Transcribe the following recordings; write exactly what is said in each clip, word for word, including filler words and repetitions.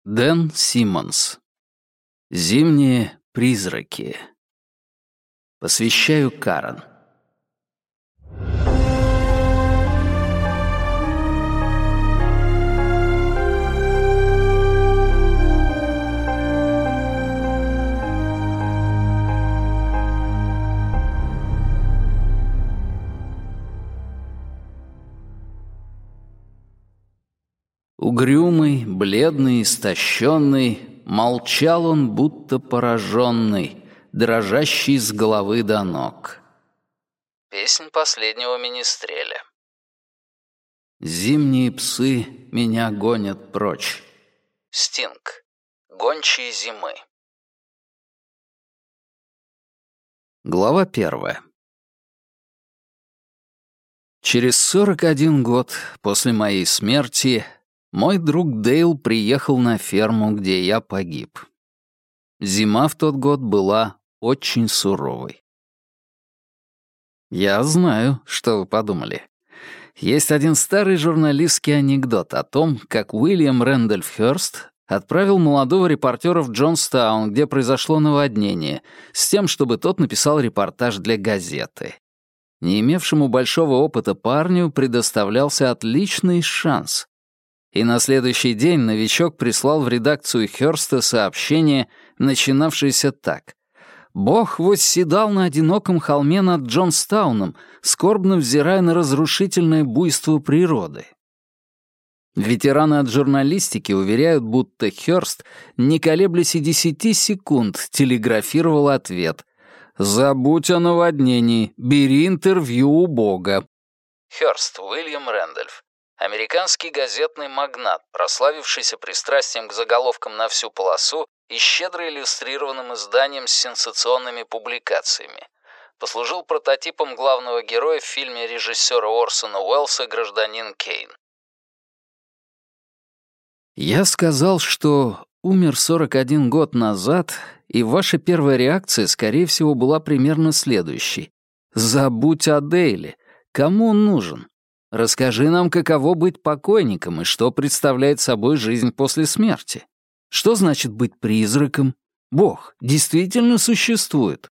Дэн Симмонс. Зимние призраки. Посвящаю Карен. Угрюмый, бледный, истощенный, молчал он, будто пораженный, дрожащий с головы до ног. Песнь последнего министреля. Зимние псы меня гонят прочь. Стинг. Гончие зимы. Глава первая. Через сорок один год после моей смерти мой друг Дейл приехал на ферму, где я погиб. Зима в тот год была очень суровой. Я знаю, что вы подумали. Есть один старый журналистский анекдот о том, как Уильям Рэндольф Хёрст отправил молодого репортера в Джонстаун, где произошло наводнение, с тем, чтобы тот написал репортаж для газеты. Не имевшему большого опыта парню предоставлялся отличный шанс. И на следующий день новичок прислал в редакцию Хёрста сообщение, начинавшееся так. «Бог восседал на одиноком холме над Джонстауном, скорбно взирая на разрушительное буйство природы». Ветераны от журналистики уверяют, будто Хёрст, не колеблясь и десяти секунд, телеграфировал ответ. «Забудь о наводнении, бери интервью у Бога». Хёрст Уильям Рэндольф. Американский газетный магнат, прославившийся пристрастием к заголовкам на всю полосу и щедро иллюстрированным изданием с сенсационными публикациями. Послужил прототипом главного героя в фильме режиссера Орсона Уэллса «Гражданин Кейн». Я сказал, что умер сорок один год назад, и ваша первая реакция, скорее всего, была примерно следующей. «Забудь о Дейле. Кому он нужен? Расскажи нам, каково быть покойником и что представляет собой жизнь после смерти. Что значит быть призраком? Бог действительно существует?»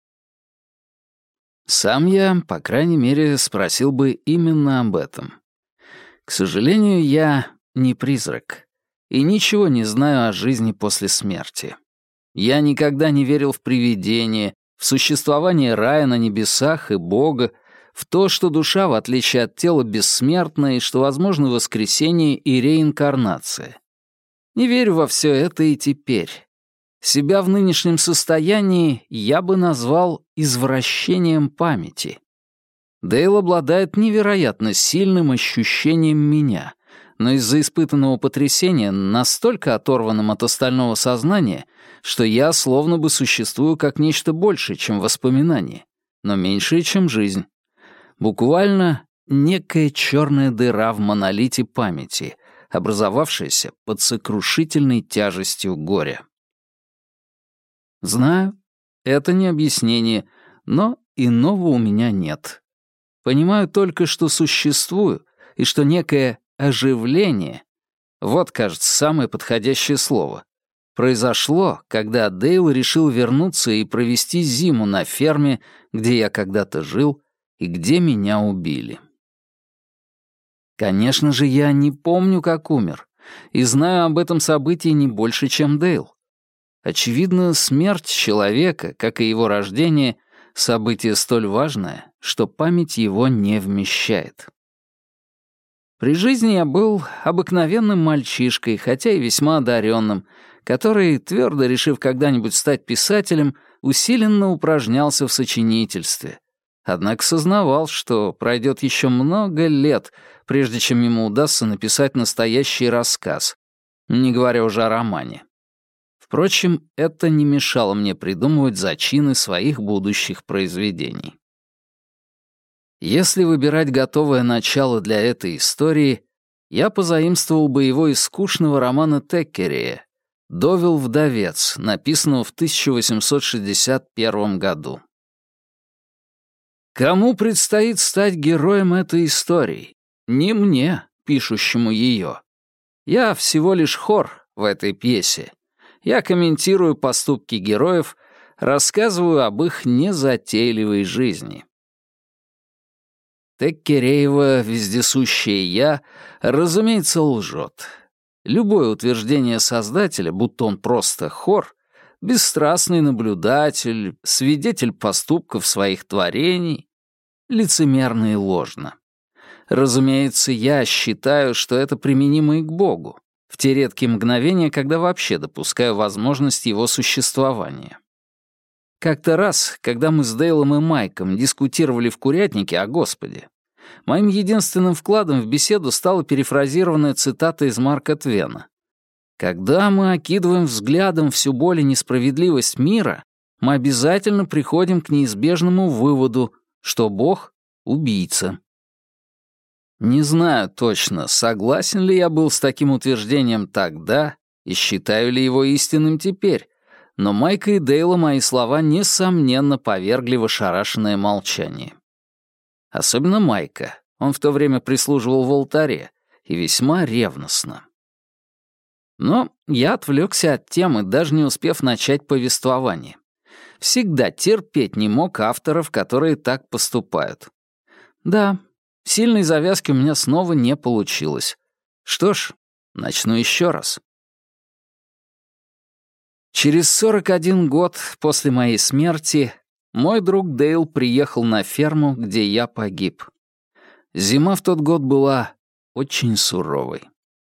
Сам я, по крайней мере, спросил бы именно об этом. К сожалению, я не призрак и ничего не знаю о жизни после смерти. Я никогда не верил в привидения, в существование рая на небесах и Бога, в то, что душа, в отличие от тела, бессмертна и что возможно воскресение и реинкарнация. Не верю во все это и теперь. Себя в нынешнем состоянии я бы назвал извращением памяти. Дейл обладает невероятно сильным ощущением меня, но из-за испытанного потрясения настолько оторванным от остального сознания, что я словно бы существую как нечто большее, чем воспоминание, но меньшее, чем жизнь. Буквально некая черная дыра в монолите памяти, образовавшаяся под сокрушительной тяжестью горя. Знаю, это не объяснение, но иного у меня нет. Понимаю только, что существую, и что некое оживление, вот, кажется, самое подходящее слово, произошло, когда Дейл решил вернуться и провести зиму на ферме, где я когда-то жил, и где меня убили. Конечно же, я не помню, как умер, и знаю об этом событии не больше, чем Дейл. Очевидно, смерть человека, как и его рождение, событие столь важное, что память его не вмещает. При жизни я был обыкновенным мальчишкой, хотя и весьма одаренным, который, твердо решив когда-нибудь стать писателем, усиленно упражнялся в сочинительстве. Однако сознавал, что пройдет еще много лет, прежде чем ему удастся написать настоящий рассказ, не говоря уже о романе. Впрочем, это не мешало мне придумывать зачины своих будущих произведений. Если выбирать готовое начало для этой истории, я позаимствовал бы его из скучного романа Теккерея «Довел вдовец», написанного в тысяча восемьсот шестьдесят первом году. Кому предстоит стать героем этой истории? Не мне, пишущему ее. Я всего лишь хор, в этой пьесе я комментирую поступки героев, рассказываю об их незатейливой жизни. Теккереева вездесущее «я», разумеется, лжет. Любое утверждение создателя, будто он просто хор, бесстрастный наблюдатель, свидетель поступков своих творений, лицемерно и ложно. Разумеется, я считаю, что это применимо и к Богу, в те редкие мгновения, когда вообще допускаю возможность его существования. Как-то раз, когда мы с Дейлом и Майком дискутировали в курятнике о Господе, моим единственным вкладом в беседу стала перефразированная цитата из Марка Твена. «Когда мы окидываем взглядом всю боль и несправедливость мира, мы обязательно приходим к неизбежному выводу, что Бог — убийца». Не знаю точно, согласен ли я был с таким утверждением тогда и считаю ли его истинным теперь, но Майка и Дейла мои слова несомненно повергли в ошарашенное молчание. Особенно Майка, он в то время прислуживал в алтаре, и весьма ревностно. Но я отвлекся от темы, даже не успев начать повествование. Всегда терпеть не мог авторов, которые так поступают. Да, сильной завязки у меня снова не получилось. Что ж, начну еще раз. Через сорок один год после моей смерти мой друг Дейл приехал на ферму, где я погиб. Зима в тот год была очень суровой.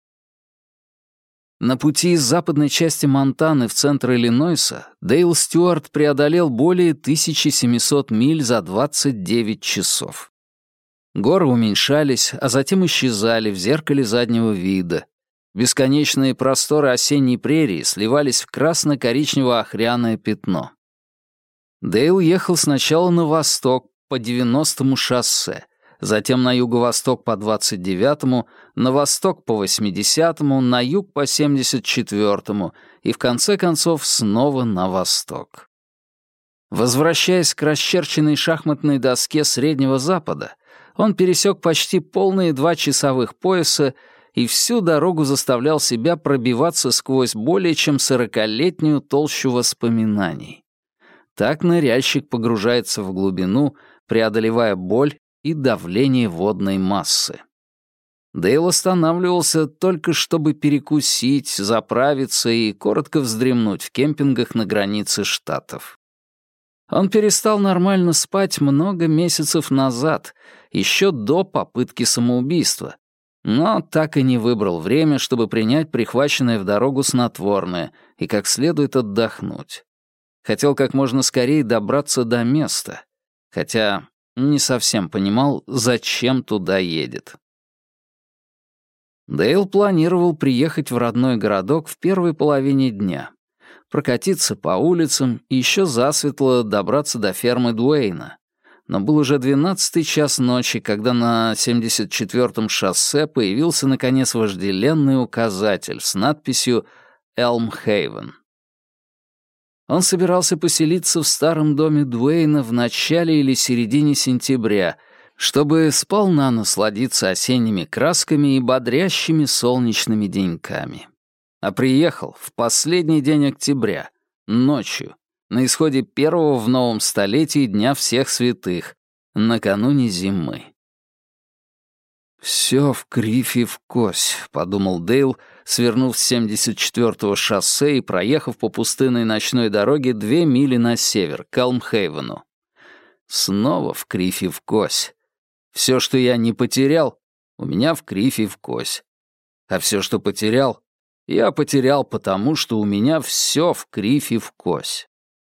На пути из западной части Монтаны в центр Иллинойса Дейл Стюарт преодолел более тысячи семисот миль за двадцать девять часов. Горы уменьшались, а затем исчезали в зеркале заднего вида. Бесконечные просторы осенней прерии сливались в красно-коричнево-охряное пятно. Дейл ехал сначала на восток по девяностому шоссе, затем на юго-восток по двадцать девятому, на восток по восьмидесятому, на юг по семьдесят четвёртому и, в конце концов, снова на восток. Возвращаясь к расчерченной шахматной доске Среднего Запада, он пересек почти полные два часовых пояса и всю дорогу заставлял себя пробиваться сквозь более чем сорокалетнюю толщу воспоминаний. Так ныряльщик погружается в глубину, преодолевая боль и давление водной массы. Дейл останавливался только чтобы перекусить, заправиться и коротко вздремнуть в кемпингах на границе штатов. Он перестал нормально спать много месяцев назад, еще до попытки самоубийства, но так и не выбрал время, чтобы принять прихваченное в дорогу снотворное и как следует отдохнуть. Хотел как можно скорее добраться до места, хотя не совсем понимал, зачем туда едет. Дейл планировал приехать в родной городок в первой половине дня, прокатиться по улицам и еще засветло добраться до фермы Дуэйна. Но был уже двенадцатый час ночи, когда на семьдесят четвёртом шоссе появился, наконец, вожделенный указатель с надписью «Элм-Хейвен». Он собирался поселиться в старом доме Дуэйна в начале или середине сентября, чтобы сполна насладиться осенними красками и бодрящими солнечными деньками. А приехал в последний день октября, ночью, на исходе первого в новом столетии Дня всех святых, накануне зимы. «Всё в кривь и в кось», — подумал Дейл, свернув с семьдесят четвёртого шоссе и проехав по пустынной ночной дороге две мили на север, к Элм-Хейвену. Снова в кривь и в кось. Всё, что я не потерял, у меня в кривь и в кось. А всё, что потерял, я потерял потому, что у меня всё в кривь и в кось.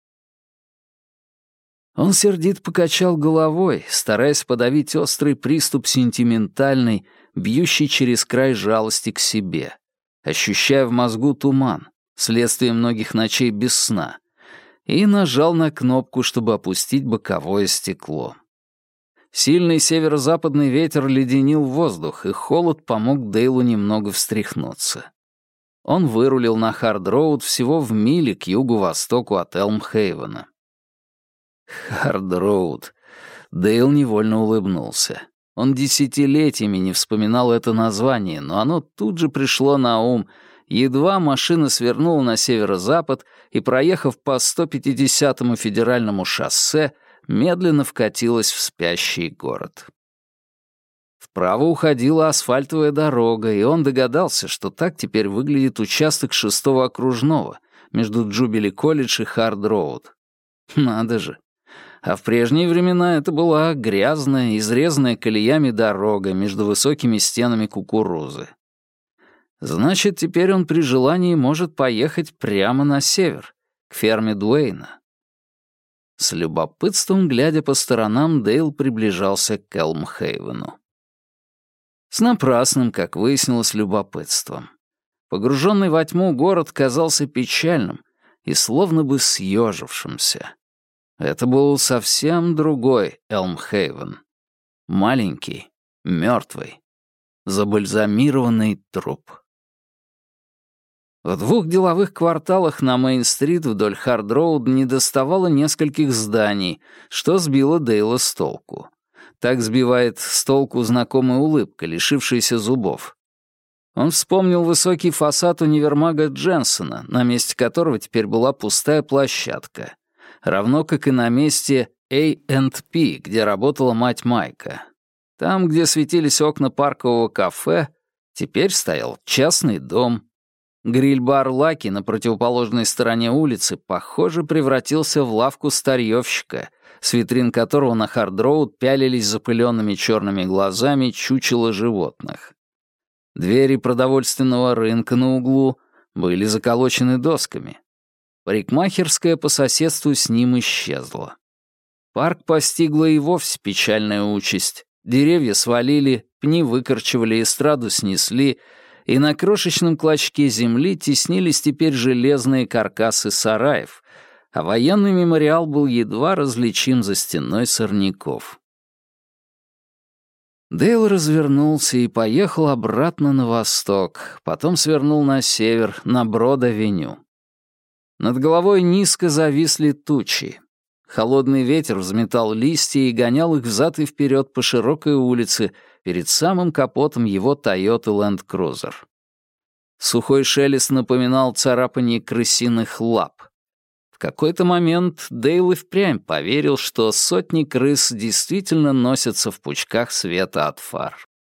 Он сердито покачал головой, стараясь подавить острый приступ сентиментальной, бьющей через край жалости к себе, ощущая в мозгу туман, следствие многих ночей без сна, и нажал на кнопку, чтобы опустить боковое стекло. Сильный северо-западный ветер леденил воздух, и холод помог Дейлу немного встряхнуться. Он вырулил на Хард-Роуд всего в миле к югу-востоку от Элм-Хейвена. Хард-Роуд. Дейл невольно улыбнулся. Он десятилетиями не вспоминал это название, но оно тут же пришло на ум, едва машина свернула на северо-запад и, проехав по сто пятидесятому федеральному шоссе, медленно вкатилась в спящий город. Вправо уходила асфальтовая дорога, и он догадался, что так теперь выглядит участок шестого окружного между Джубили-колледж и Хард-роуд. Надо же. А в прежние времена это была грязная, изрезанная колеями дорога между высокими стенами кукурузы. Значит, теперь он при желании может поехать прямо на север, к ферме Дуэйна. С любопытством, глядя по сторонам, Дейл приближался к Элмхейвену. С напрасным, как выяснилось, любопытством. Погруженный во тьму город казался печальным и словно бы съежившимся. Это был совсем другой Элмхейвен. Маленький, мертвый, забальзамированный труп. В двух деловых кварталах на Мейн-стрит вдоль Хард-роуд недоставало нескольких зданий, что сбило Дейла с толку. Так сбивает с толку знакомая улыбка, лишившаяся зубов. Он вспомнил высокий фасад универмага Дженсона, на месте которого теперь была пустая площадка, равно как и на месте эй энд пи, где работала мать Майка. Там, где светились окна паркового кафе, теперь стоял частный дом. Гриль-бар «Лаки» на противоположной стороне улицы, похоже, превратился в лавку старьёвщика, с витрин которого на Хард-роуд пялились запыленными черными глазами чучела животных. Двери продовольственного рынка на углу были заколочены досками. Парикмахерская по соседству с ним исчезла. Парк постигла и вовсе печальная участь. Деревья свалили, пни выкорчевали, эстраду снесли, и на крошечном клочке земли теснились теперь железные каркасы сараев, а военный мемориал был едва различим за стеной сорняков. Дейл развернулся и поехал обратно на восток, потом свернул на север, на Брод-авеню. Над головой низко зависли тучи. Холодный ветер взметал листья и гонял их взад и вперед по широкой улице перед самым капотом его Toyota Land Cruiser. Сухой шелест напоминал царапание крысиных лап. В какой-то момент Дейл и впрямь поверил, что сотни крыс действительно носятся в пучках света от фар.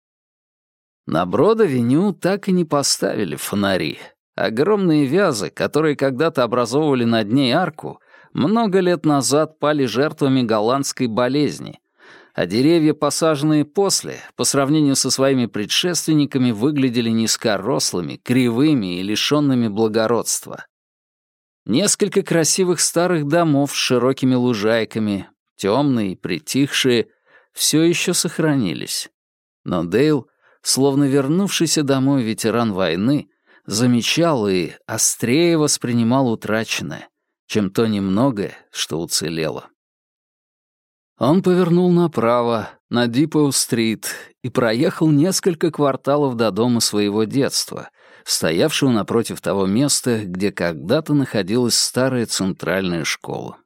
На Брод-авеню так и не поставили фонари. Огромные вязы, которые когда-то образовывали над ней арку, много лет назад пали жертвами голландской болезни, а деревья, посаженные после, по сравнению со своими предшественниками, выглядели низкорослыми, кривыми и лишенными благородства. Несколько красивых старых домов с широкими лужайками, темные и притихшие, все еще сохранились. Но Дейл, словно вернувшийся домой ветеран войны, замечал и острее воспринимал утраченное, чем то немногое, что уцелело. Он повернул направо, на Дипоу-стрит, и проехал несколько кварталов до дома своего детства, стоявшего напротив того места, где когда-то находилась старая центральная школа.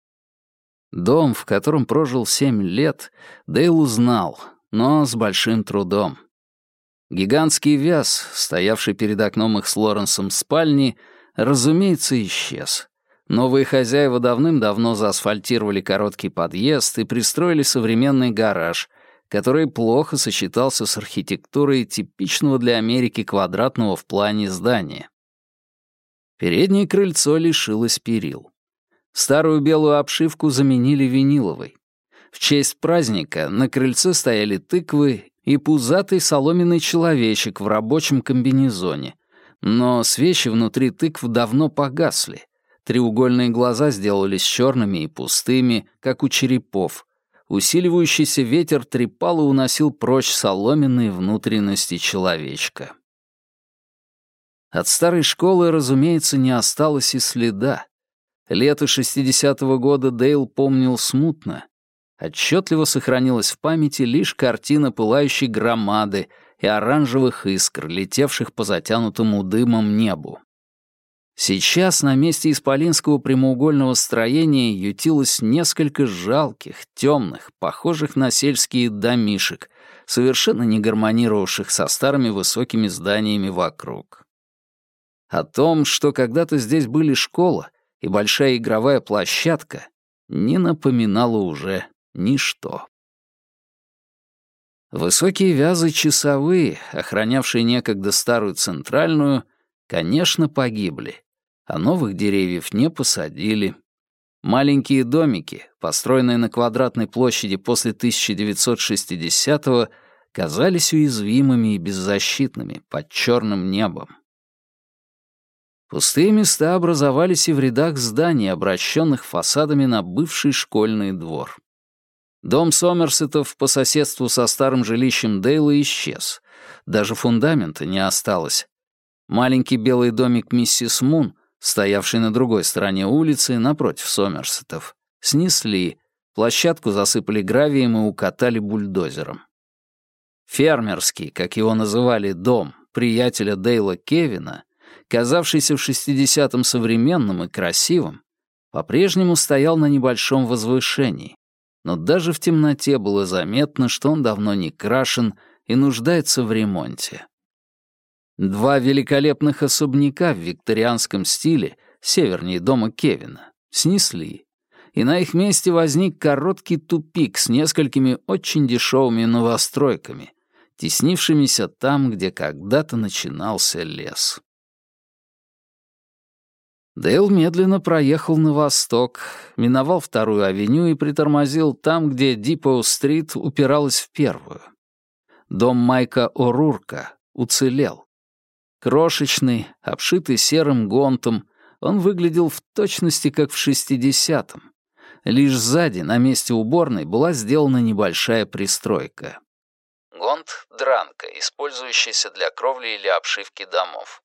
Дом, в котором прожил семь лет, Дейл узнал, но с большим трудом. Гигантский вяз, стоявший перед окном их с Лоренсом спальни, разумеется, исчез. Новые хозяева давным-давно заасфальтировали короткий подъезд и пристроили современный гараж, который плохо сочетался с архитектурой типичного для Америки квадратного в плане здания. Переднее крыльцо лишилось перил. Старую белую обшивку заменили виниловой. В честь праздника на крыльце стояли тыквы и пузатый соломенный человечек в рабочем комбинезоне, но свечи внутри тыкв давно погасли. Треугольные глаза сделались черными и пустыми, как у черепов. Усиливающийся ветер трепал и уносил прочь соломенные внутренности человечка. От старой школы, разумеется, не осталось и следа. Лето шестидесятого года Дейл помнил смутно. Отчетливо сохранилась в памяти лишь картина пылающей громады и оранжевых искр, летевших по затянутому дымом небу. Сейчас на месте исполинского прямоугольного строения ютилось несколько жалких, темных, похожих на сельские домишек, совершенно не гармонировавших со старыми высокими зданиями вокруг. О том, что когда-то здесь были школа и большая игровая площадка, не напоминало уже ничто. Высокие вязы часовые, охранявшие некогда старую центральную, конечно, погибли, а новых деревьев не посадили. Маленькие домики, построенные на квадратной площади после тысяча девятьсот шестидесятого, казались уязвимыми и беззащитными под черным небом. Пустые места образовались и в рядах зданий, обращенных фасадами на бывший школьный двор. Дом Сомерсетов по соседству со старым жилищем Дейла исчез. Даже фундамента не осталось. Маленький белый домик миссис Мун, стоявший на другой стороне улицы, напротив Сомерсетов, снесли, площадку засыпали гравием и укатали бульдозером. Фермерский, как его называли, дом приятеля Дейла Кевина, казавшийся в шестидесятом современным и красивым, по-прежнему стоял на небольшом возвышении, но даже в темноте было заметно, что он давно не крашен и нуждается в ремонте. Два великолепных особняка в викторианском стиле, севернее дома Кевина, снесли, и на их месте возник короткий тупик с несколькими очень дешевыми новостройками, теснившимися там, где когда-то начинался лес. Дейл медленно проехал на восток, миновал вторую авеню и притормозил там, где Дипоу-стрит упиралась в первую. Дом Майка О'Рурка уцелел. Крошечный, обшитый серым гонтом, он выглядел в точности как в шестидесятом. Лишь сзади, на месте уборной, была сделана небольшая пристройка. Гонт — дранка, использующаяся для кровли или обшивки домов.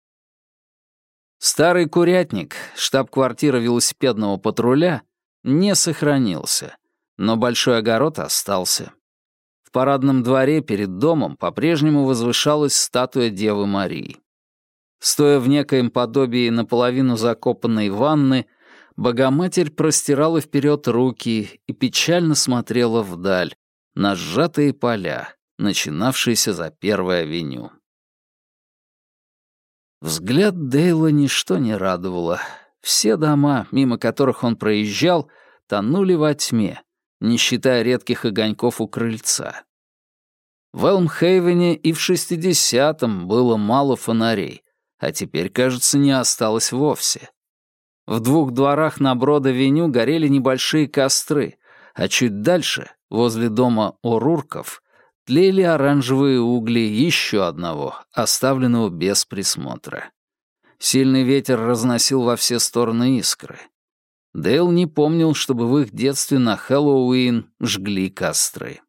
Старый курятник, штаб-квартира велосипедного патруля, не сохранился, но большой огород остался. В парадном дворе перед домом по-прежнему возвышалась статуя Девы Марии. Стоя в некоем подобии наполовину закопанной ванны, Богоматерь простирала вперед руки и печально смотрела вдаль, на сжатые поля, начинавшиеся за Первой авеню. Взгляд Дейла ничто не радовало. Все дома, мимо которых он проезжал, тонули во тьме, не считая редких огоньков у крыльца. В Элмхейвене и в шестидесятом было мало фонарей, а теперь, кажется, не осталось вовсе. В двух дворах на Брод-авеню горели небольшие костры, а чуть дальше, возле дома О'Рурков, тлели оранжевые угли еще одного, оставленного без присмотра. Сильный ветер разносил во все стороны искры. Дейл не помнил, чтобы в их детстве на Хэллоуин жгли костры.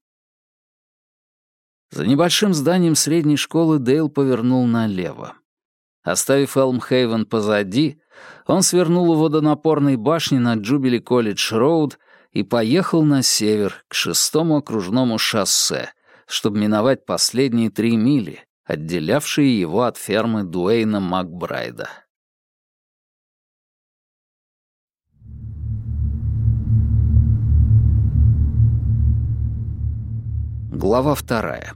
За небольшим зданием средней школы Дейл повернул налево. Оставив Элмхейвен позади, он свернул у водонапорной башни на Джубили-колледж-роуд и поехал на север, к шестому окружному шоссе, чтобы миновать последние три мили, отделявшие его от фермы Дуэйна Макбрайда. Глава вторая.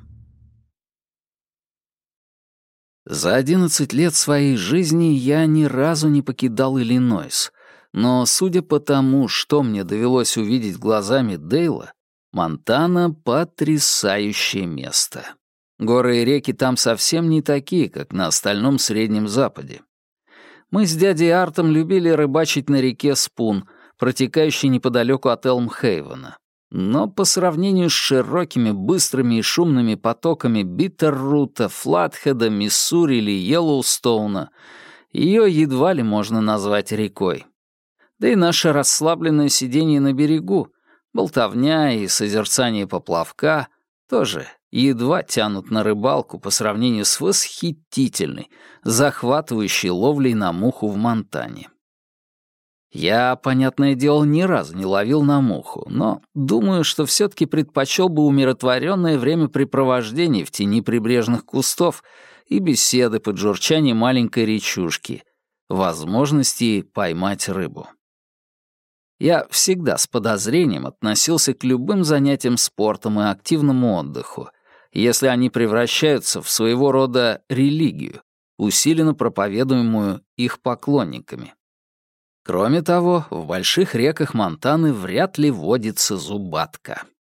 За одиннадцать лет своей жизни я ни разу не покидал Иллинойс, но, судя по тому, что мне довелось увидеть глазами Дейла, Монтана — потрясающее место. Горы и реки там совсем не такие, как на остальном Среднем Западе. Мы с дядей Артом любили рыбачить на реке Спун, протекающей неподалеку от Элмхейвена. Но по сравнению с широкими, быстрыми и шумными потоками Биттеррута, Флатхеда, Миссури или Йеллоустоуна, ее едва ли можно назвать рекой. Да и наше расслабленное сидение на берегу, болтовня и созерцание поплавка тоже едва тянут на рыбалку по сравнению с восхитительной, захватывающей ловлей на муху в Монтане. Я, понятное дело, ни разу не ловил на муху, но думаю, что все-таки предпочел бы умиротворенное времяпрепровождение в тени прибрежных кустов и беседы под журчание маленькой речушки, возможности поймать рыбу. Я всегда с подозрением относился к любым занятиям спортом и активному отдыху, если они превращаются в своего рода религию, усиленно проповедуемую их поклонниками. Кроме того, в больших реках Монтаны вряд ли водится зубатка.